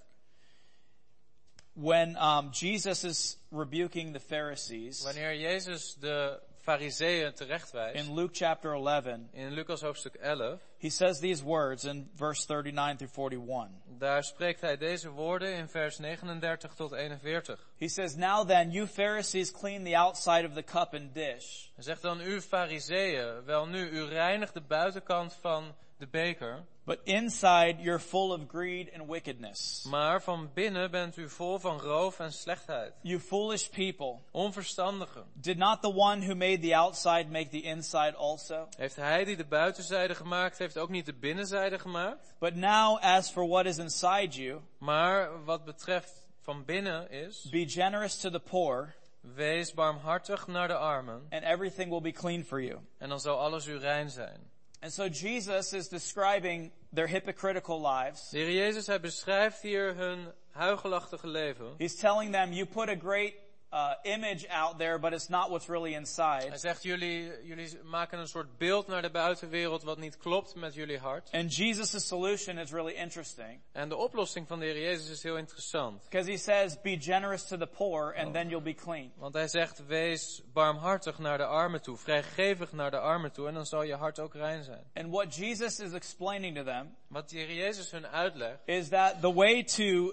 When Jesus is rebuking the Pharisees
Wanneer Jezus de Farizeeën terechtwijst,
in Luke chapter 11,
in Lucas hoofdstuk 11,
he says these words in verse 39 through 41.
daar spreekt hij deze woorden in vers 39 tot 41.
He says, "Now then, you Pharisees clean the outside of the cup and dish,
Hij zegt dan, u Farizeeën, wel nu, u reinigt de buitenkant van de beker,
but inside you're full of greed and wickedness.
maar van binnen bent u vol van roof en slechtheid.
You foolish people,
Onverstandigen.
did not the one who made the outside make the inside also?
Heeft hij die de buitenzijde gemaakt, heeft ook niet de binnenzijde gemaakt?
But now as for what is inside you,
Maar wat betreft van binnen is,
be generous to the poor,
wees barmhartig naar de armen,
and everything will be clean for you."
en dan zal alles u rein zijn.
And so Jesus is describing their hypocritical lives.
De Heer Jezus, hij beschrijft hier hun huichelachtige leven.
He's telling them, you put a great image out there, but it's not what's really
Hij
inside.
zegt, jullie maken een soort beeld naar de buitenwereld wat niet klopt met jullie hart.
And Jesus' solution is really interesting.
En de oplossing van de Heer Jezus is heel interessant.
Because he says, be generous to the poor, and then you'll be clean.
Want hij zegt, wees barmhartig naar de armen toe, vrijgevig naar de armen toe, en dan zal je hart ook rein zijn.
And what Jesus is explaining to them
Wat de Heer Jezus hun uitlegt,
is that the way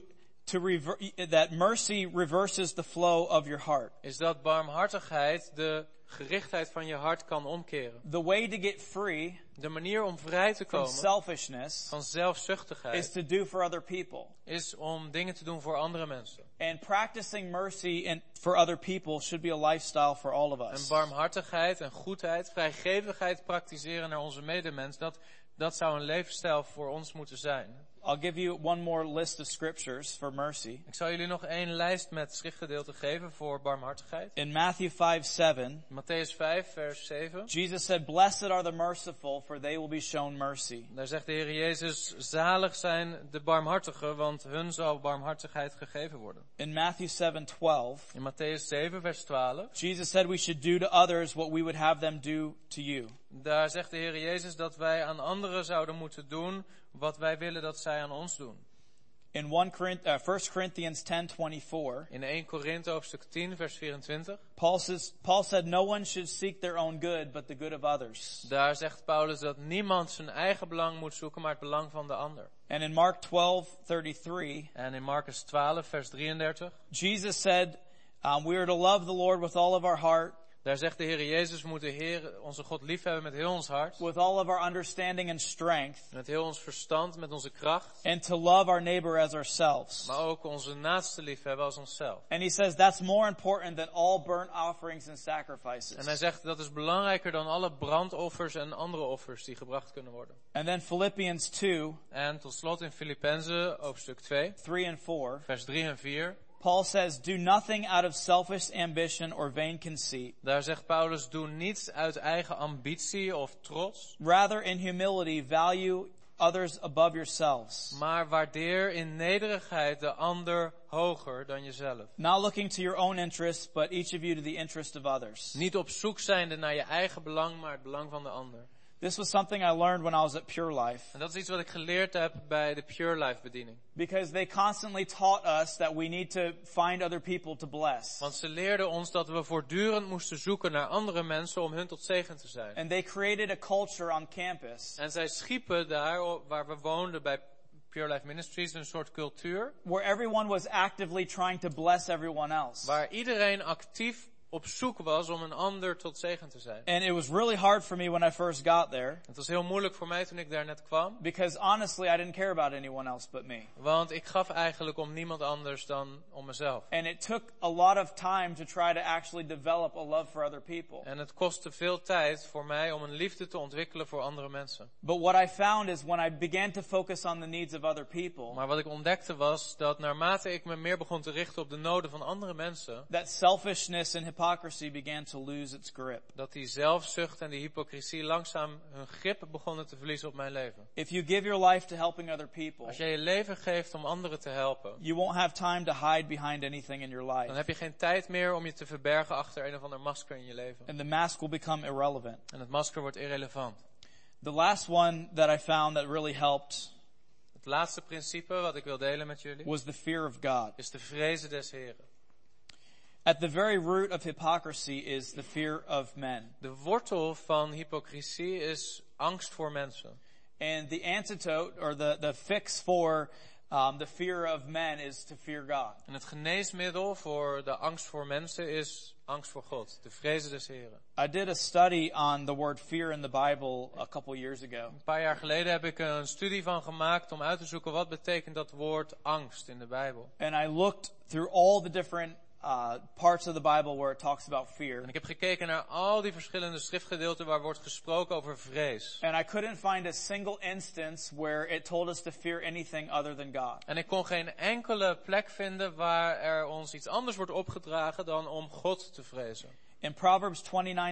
that mercy reverses the flow of your heart.
is dat barmhartigheid de gerichtheid van je hart kan omkeren.
The way to get free
De manier om vrij te
from
komen
selfishness
van
is
zelfzuchtigheid
to do for other people.
is om dingen te doen voor andere mensen.
And practicing mercy for other people should be a lifestyle for all of
En
us.
barmhartigheid en goedheid, vrijgevigheid praktiseren naar onze medemens, dat zou een levensstijl voor ons moeten zijn.
I'll give you one more list of scriptures for mercy.
Ik zal jullie nog één lijst met schriftgedeelten geven voor barmhartigheid.
In Matthew 5:7,
Matthäus 5, vers 7.
Jesus said, "Blessed are the merciful, for they will be shown mercy."
Daar zegt de Heer Jezus, zalig zijn de barmhartigen, want hun zal barmhartigheid gegeven worden.
In Matthew 7:12,
In Matthäus 7, vers 12.
Jesus said we should do to others what we would have them do to you.
Daar zegt de Heer Jezus dat wij aan anderen zouden moeten doen wat wij willen dat zij aan ons doen.
In 1 Corinthians 10:24,
In 1 Korinthe hoofdstuk 10 vers 24.
Paul said no one should seek their own good, but the good of others.
Daar zegt Paulus dat niemand zijn eigen belang moet zoeken, maar het belang van de ander.
And in Mark 12:33,
En in Marcus 12 vers 33.
Jesus said, we are to love the Lord with all of our heart,
Daar zegt de Heer Jezus, we moeten Heer, onze God liefhebben met heel ons hart.
with all of our understanding and strength,
Met heel ons verstand, met onze kracht.
and to love our neighbor as ourselves.
Maar ook onze naaste liefhebben als onszelf.
And he says that's more important than all burnt offerings and
En hij
sacrifices.
zegt dat is belangrijker dan alle brandoffers en andere offers die gebracht kunnen worden.
And then Philippians 2,
En tot slot in Filippenzen hoofdstuk 2,
3 and 4,
vers 3 en 4.
Paul says, do nothing out of selfish ambition or vain conceit.
Daar zegt Paulus, doe niets uit eigen ambitie of trots.
Rather, in humility, value others above yourselves.
Maar waardeer in nederigheid de ander hoger dan jezelf.
Not looking to your own interests, but each of you to the interest of others.
Niet op zoek zijnde naar je eigen belang, maar het belang van de ander.
This was something I learned when I was at Pure Life.
En dat is iets wat ik geleerd heb bij de Pure Life bediening.
Because they constantly taught us that we need to find other people to bless.
Want ze leerden ons dat we voortdurend moesten zoeken naar andere mensen om hun tot zegen te zijn.
And they created a culture on campus
En zij schiepen daar waar we woonden bij Pure Life Ministries een soort cultuur
where everyone was actively trying to bless everyone else.
waar iedereen actief op zoek was om een ander tot zegen te zijn.
And it was really hard for me when I first got there.
Het was heel moeilijk voor mij toen ik daar net kwam.
Because honestly, I didn't care about anyone else but me.
Want ik gaf eigenlijk om niemand anders dan om mezelf.
And it took a lot of time to try to actually develop a love for other people.
En het kostte veel tijd voor mij om een liefde te ontwikkelen voor andere mensen.
But what I found is when I began to focus on the needs of other people,
Maar wat ik ontdekte was dat naarmate ik me meer begon te richten op de noden van andere mensen,
that selfishness and hypocrisy began to lose its grip.
dat die zelfzucht en die hypocrisie langzaam hun grip begonnen te verliezen op mijn leven.
If you give your life to helping other people,
Als jij je leven geeft om anderen te helpen,
you won't have time to hide behind anything in your
dan
life.
heb je geen tijd meer om je te verbergen achter een of ander masker in je leven.
And the mask will become irrelevant.
En het masker wordt irrelevant.
The last one that I found that really helped
Het laatste principe wat ik wil delen met jullie
was the fear of God.
is de vrezen des Heren.
At the very root of hypocrisy is the fear of men.
De wortel van hypocrisie is angst voor mensen.
And the antidote or the fix for the fear of men is to fear God.
En het geneesmiddel voor de angst voor mensen is angst voor God, de vrezen des Heren.
I did a study on the word fear in the Bible a couple years ago.
Een paar jaar geleden heb ik een studie van gemaakt om uit te zoeken wat betekent dat woord angst in de Bijbel.
And I looked through all the different parts of the Bible where it talks about fear.
En ik heb gekeken naar al die verschillende schriftgedeelten waar wordt gesproken over vrees.
And I couldn't find a single instance where it told us to fear anything other than God.
En ik kon geen enkele plek vinden waar er ons iets anders wordt opgedragen dan om God te vrezen.
In Proverbs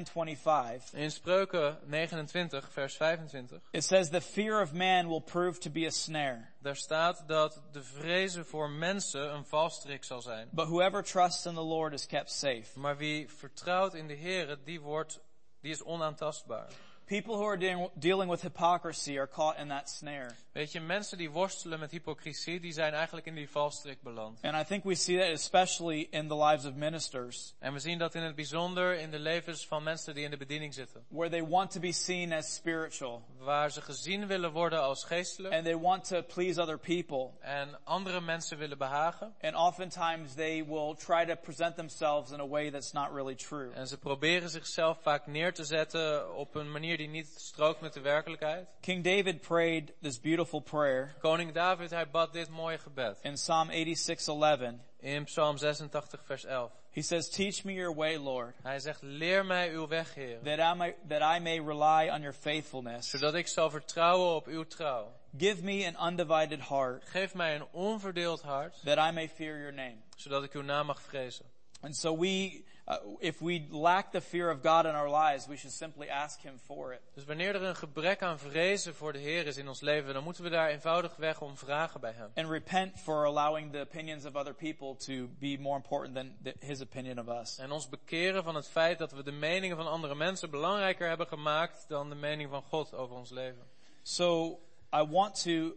29:25,
In Spreuken 29, vers 25,
it says the fear of man will prove to be a snare.
daar staat dat de vrezen voor mensen een valstrik zal zijn.
But whoever trusts in the Lord is kept safe.
Maar wie vertrouwt in de Heere, die is onaantastbaar.
People who are dealing with hypocrisy are caught in that snare.
Weet je, mensen die worstelen met hypocrisie, die zijn eigenlijk in die valstrik beland.
And I think we see that especially in the lives of ministers,
En we zien dat in het bijzonder in de levens van mensen die in de bediening zitten.
where they want to be seen as spiritual.
Waar ze gezien willen worden als geestelijk.
And they want to please other people.
En andere mensen willen behagen.
And oftentimes they will try to present themselves in a way that's not really true.
En ze proberen zichzelf vaak neer te zetten op een manier die niet strookt met de werkelijkheid.
King David prayed this beautiful prayer
Koning David, hij bad dit mooie gebed.
in Psalm 86:11.
In Psalm 86, vers 11.
He says, "Teach me your way, Lord,
Hij zegt, leer mij uw weg, Heer.
that I may rely on your faithfulness.
Zodat ik zal vertrouwen op uw trouw.
Give me an undivided heart,
Geef mij een onverdeeld hart,
that I may fear your name."
zodat ik uw naam mag vrezen.
And so if we lack the fear of God in our lives, we should simply ask Him for it.
Dus wanneer er een gebrek aan vrezen voor de Heer is in ons leven, dan moeten we daar eenvoudigweg om vragen bij Hem.
And repent for allowing the opinions of other people to be more important than His opinion of us.
En ons bekeren van het feit dat we de meningen van andere mensen belangrijker hebben gemaakt dan de mening van God over ons leven.
So I want to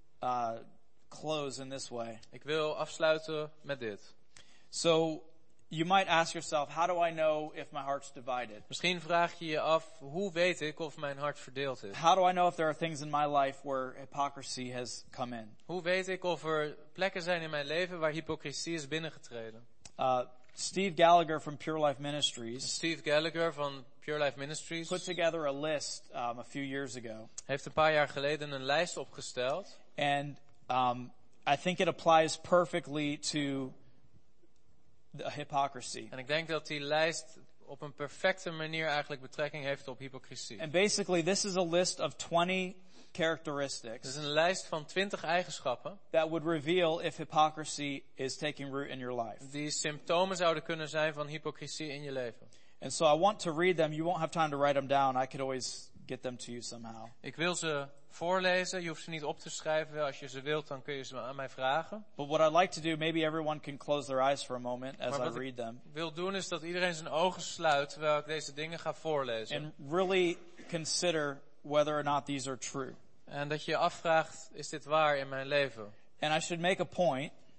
close in this way.
Ik wil afsluiten met dit.
So you might ask yourself, how do I know if my heart's divided?
Misschien vraag je je af, hoe weet ik of mijn hart verdeeld is?
How do I know if there are things in my life where hypocrisy has come in?
Hoe weet ik of er plekken zijn in mijn leven waar hypocrisie is binnengetreden?
Steve Gallagher from Pure Life Ministries
Steve Gallagher van Pure Life Ministries
put together a list a few years ago.
heeft een paar jaar geleden een lijst opgesteld.
And I think it applies perfectly to the hypocrisy.
En ik denk dat die lijst op een perfecte manier eigenlijk betrekking heeft op hypocrisie.
And basically this is a list of 20
Het
characteristics
is een lijst van 20 eigenschappen
that would reveal if hypocrisy is taking root in your life.
die symptomen zouden kunnen zijn van hypocrisie in je leven.
And so I want to read them. You won't have time to write them down. I could always get them to you somehow.
Ik wil ze voorlezen. Je hoeft ze niet op te schrijven. Als je ze wilt, dan kun je ze aan mij vragen.
But what I'd like to do, maybe everyone can close their eyes for a moment as I read them.
Wat ik wil doen is dat iedereen zijn ogen sluit terwijl ik deze dingen ga voorlezen.
And really consider whether or not these are true.
En dat je je afvraagt, is dit waar in mijn leven?
And I should make a point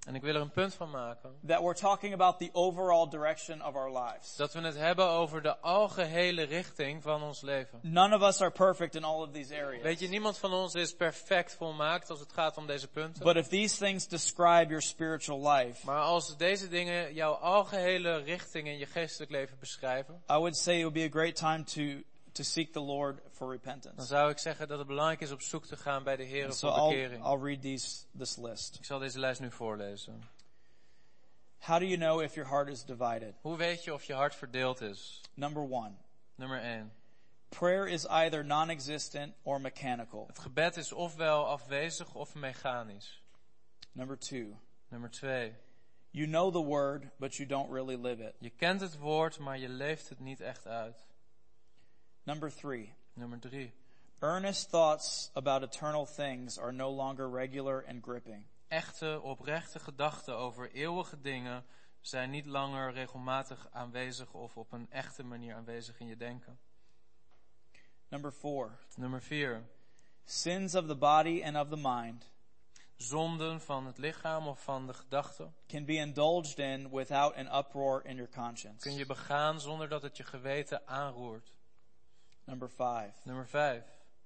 En ik wil er een punt van maken.
that we're talking about the overall direction of our lives.
Dat we het hebben over de algehele richting van ons leven.
None of us are perfect in all of these areas.
Weet je, niemand van ons is perfect volmaakt als het gaat om deze punten.
But if these things describe your spiritual life,
Maar als deze dingen jouw algehele richting in je geestelijk leven beschrijven,
I would say it would be a great time to seek the Lord for
dan
repentance.
zou ik zeggen dat het belangrijk is op zoek te gaan bij de Heer
So
voor bekering.
I'll read this list.
Ik zal deze lijst nu voorlezen.
How do you know if your heart is divided?
Hoe weet je of je hart verdeeld is?
Number 1.
Nummer 1.
Prayer is either non-existent or mechanical.
Het gebed is ofwel afwezig of mechanisch.
Number 2.
Nummer 2.
You know the word, but you don't really live it.
Je kent het woord, maar je leeft het niet echt uit.
Number 3.
Nummer 3.
Earnest thoughts about eternal things are no longer regular and gripping.
Echte, oprechte gedachten over eeuwige dingen zijn niet langer regelmatig aanwezig of op een echte manier aanwezig in je denken.
Number 4.
Nummer 4.
Sins of the body and of the mind
Zonden van het lichaam of van de gedachten
can be indulged in without an uproar in your conscience.
kun je begaan zonder dat het je geweten aanroert.
Number 5.
Nummer 5.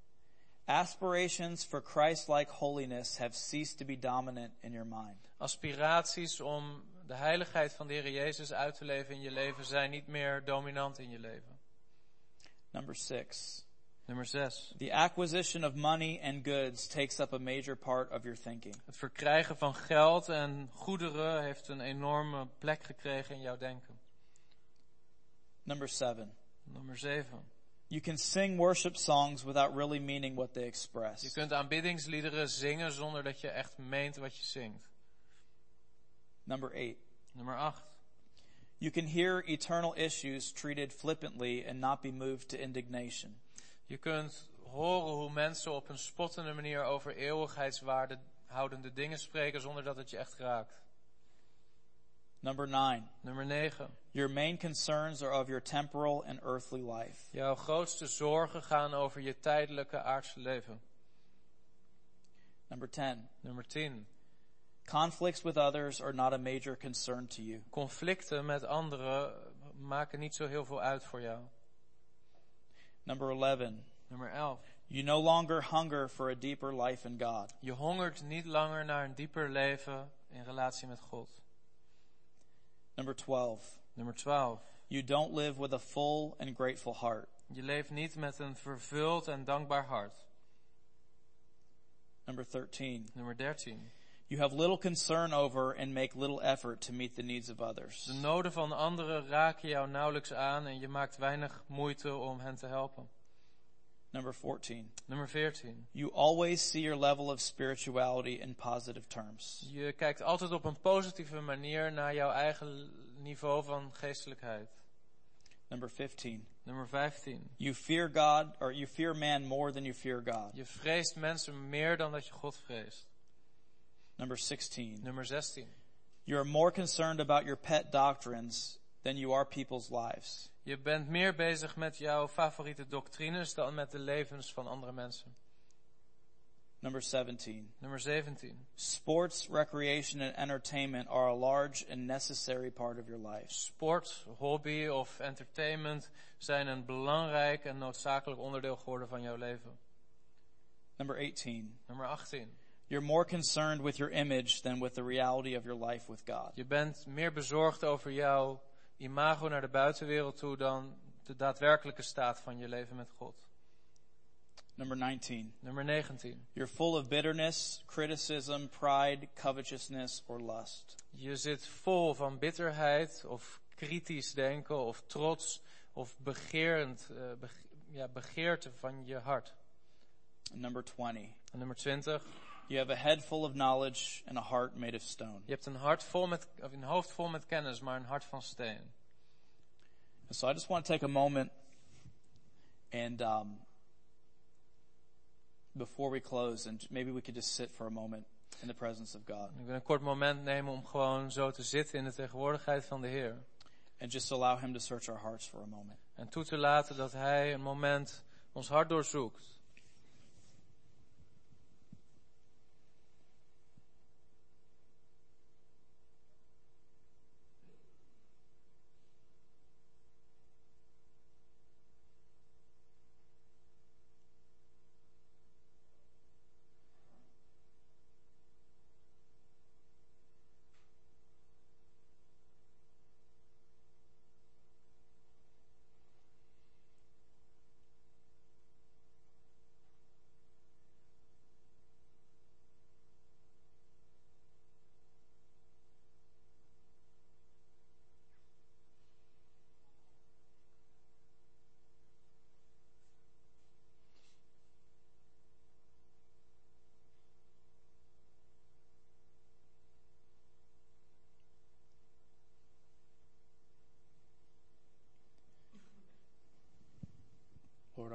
Aspirations for Christ-like holiness have ceased to be dominant in your mind.
Aspiraties om de heiligheid van de Heer Jezus uit te leven in je leven zijn niet meer dominant in je leven.
Number 6.
Nummer 6.
The acquisition of money and goods takes up a major part of your thinking.
Het verkrijgen van geld en goederen heeft een enorme plek gekregen in jouw denken.
Number 7.
Nummer 7.
You can sing worship songs without really meaning what they express.
Je kunt aanbiddingsliederen zingen zonder dat je echt meent wat je zingt.
Number 8.
Nummer 8.
You can hear eternal issues treated flippantly and not be moved to indignation.
Je kunt horen hoe mensen op een spottende manier over eeuwigheidswaarde houdende dingen spreken zonder dat het je echt raakt.
Number 9.
Nummer 9.
Your main concerns are of your temporal and earthly life.
Jouw grootste zorgen gaan over je tijdelijke aardse leven.
Number 10.
Nummer 10.
Conflicts with others are not a major concern to you.
Conflicten met anderen maken niet zo heel veel uit voor jou.
Number 11.
Nummer 11.
You no longer hunger for a deeper life in God.
Je hongert niet langer naar een dieper leven in relatie met God.
Number 12.
Nummer 12.
You don't live with a full and grateful heart.
Je leeft niet met een vervuld en dankbaar hart.
Number 13.
Nummer 13.
You have little concern over and make little effort to meet the needs of others.
De noden van anderen raken jou nauwelijks aan en je maakt weinig moeite om hen te helpen.
Number 14.
Nummer 14.
You always see your level of spirituality in positive terms.
Je kijkt altijd op een positieve manier naar jouw eigen niveau van geestelijkheid.
Number 15.
Nummer 15.
You fear God, or you fear man more than you fear God.
Je vreest mensen meer dan dat je God vreest.
Number 16.
Nummer 16.
You are more concerned about your pet doctrines than you are people's lives.
Je bent meer bezig met jouw favoriete doctrines dan met de levens van andere mensen.
Number 17.
Nummer 17.
Sports, recreation, and entertainment are a large and necessary part of your life.
Sport, hobby of entertainment zijn een belangrijk en noodzakelijk onderdeel geworden van jouw leven.
Number 18.
Nummer 18.
You're more concerned with your image than with the reality of your life with God.
Je bent meer bezorgd over jouw imago naar de buitenwereld toe dan de daadwerkelijke staat van je leven met God.
Number 19.
Nummer 19.
You're full of bitterness, criticism, pride, covetousness, or lust.
Je zit vol van bitterheid of kritisch denken of trots of begeerte van je hart.
Number 20.
En nummer 20.
You have a head full of knowledge and a heart made of stone.
Je hebt een hoofd vol met kennis, maar een hart van steen.
And so I just want to take a moment and before we close, and maybe we could just sit for a moment in the presence of God.
Ik wil een kort moment nemen om gewoon zo te zitten in de tegenwoordigheid van de Heer.
And just allow him to search our hearts for a moment.
En toe te laten dat Hij een moment ons hart doorzoekt.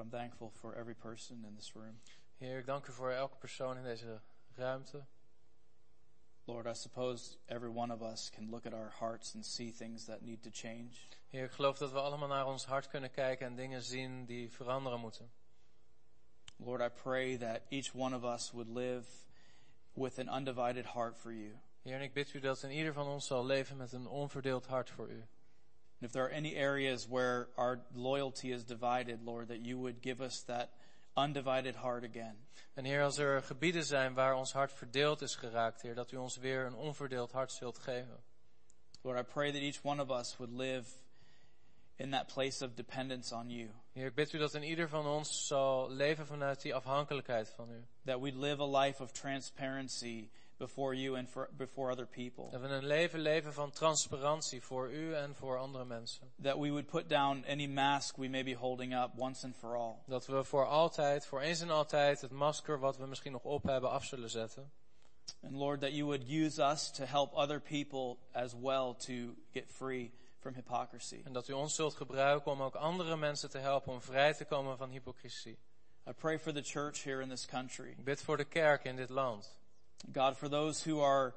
I'm thankful for every person in this room.
Heer, ik dank u voor elke persoon in deze ruimte.
Lord, I suppose every one of us can look at our hearts and see things that need to change.
Heer, ik geloof dat we allemaal naar ons hart kunnen kijken en dingen zien die veranderen moeten.
Lord, I pray that each one of us would live with an undivided heart for you.
Heer, en ik bid u dat in ieder van ons zal leven met een onverdeeld hart voor u.
And if there are any areas where our loyalty is divided, Lord, that you would give us that undivided heart again.
En Heer, als er gebieden zijn waar ons hart verdeeld is geraakt, Heer, dat u ons weer een onverdeeld hart zult geven.
Lord, I pray that each one of us would live in that place of dependence on you.
Heer, ik bid u dat in ieder van ons zal leven vanuit die afhankelijkheid van u.
That we'd live a life of transparency before you and before other people.
Dat we een leven van transparantie voor u en voor andere mensen.
That we would put down any mask we may be holding up once and for all.
Dat we voor eens en altijd, het masker wat we misschien nog op hebben af zullen zetten.
And Lord, that you would use us to help other people as well to get free from hypocrisy.
En dat u ons zult gebruiken om ook andere mensen te helpen om vrij te komen van hypocrisie.
I pray for the church here in this country.
Ik bid voor de kerk in dit land.
God, for those who are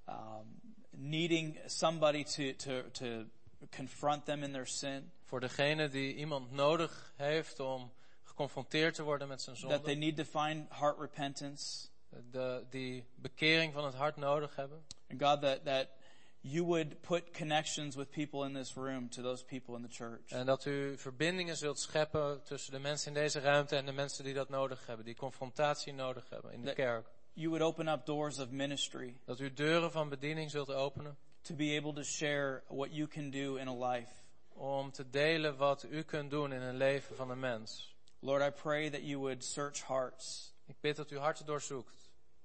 needing somebody to confront them in their sin.
Voor degene die iemand nodig heeft om geconfronteerd te worden met zijn zonde.
That they need to find heart repentance.
Die bekering van het hart nodig hebben.
And God, that you would put connections with people in this room to those people in the church.
En dat u verbindingen zult scheppen tussen de mensen in deze ruimte en de mensen die dat nodig hebben. Die confrontatie nodig hebben in de kerk.
You would open up doors of ministry.
Dat u deuren van bediening zult openen.
To be able to share what you can do in a life.
Om te delen wat u kunt doen in een leven van een mens.
Lord, I pray that you would search hearts.
Ik bid dat u harten doorzoekt.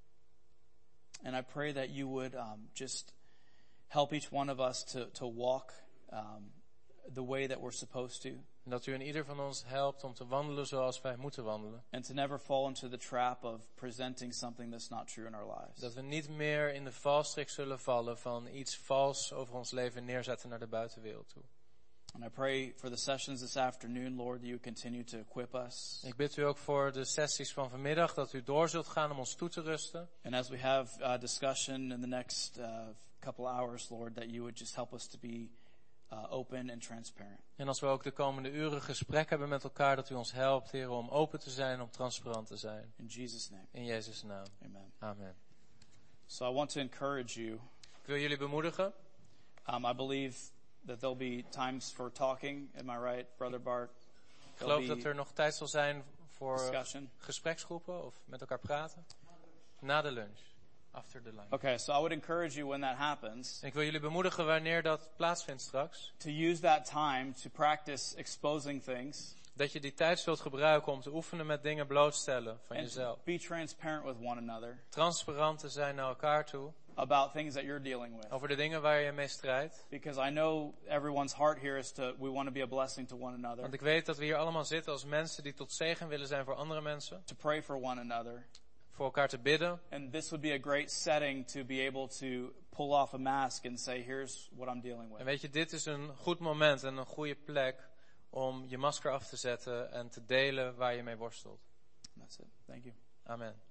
And I pray that you would just help each one of us to walk the way that we're supposed to.
En dat u in ieder van ons helpt om te wandelen zoals wij moeten wandelen.
And to never fall into the trap of presenting something that's not true in our lives.
Dat we niet meer in de valstrik zullen vallen van iets vals over ons leven neerzetten naar de buitenwereld toe.
And I pray for the sessions this afternoon, Lord, that you continue to equip us.
Ik bid u ook voor de sessies van vanmiddag dat u door zult gaan om ons toe te rusten.
And as we have discussion in the next couple hours, Lord, that you would just help us to be open and transparent.
En als we ook de komende uren gesprek hebben met elkaar, dat u ons helpt, Heer, om open te zijn, om transparant te zijn.
In Jesus' name.
In Jezus' naam.
Amen.
Amen.
So I want to encourage you.
Ik wil jullie bemoedigen.
I believe that there'll be times for talking. Am I right, Brother Bart?
Ik geloof dat er nog tijd zal zijn voor
discussion.
Gespreksgroepen of met elkaar praten. Na de lunch. After the lunch.
Okay, so I would encourage you when that happens.
Ik wil jullie bemoedigen wanneer dat plaatsvindt straks.
To use that time to practice exposing things.
Dat je die tijd zult gebruiken om te oefenen met dingen blootstellen van jezelf.
Be transparent with one another.
Transparant te zijn naar elkaar toe.
About things that you're dealing with.
Over de dingen waar je mee strijdt.
Because I know everyone's heart here is we want to be a blessing to one another.
Want ik weet dat we hier allemaal zitten als mensen die tot zegen willen zijn voor andere mensen.
To pray for one another.
Voor elkaar te bidden.
And this would be a great setting to be able to pull off a mask and say, here's what I'm dealing with.
En weet je, dit is een goed moment en een goede plek om je masker af te zetten en te delen waar je mee worstelt.
That's it. Thank you.
Amen.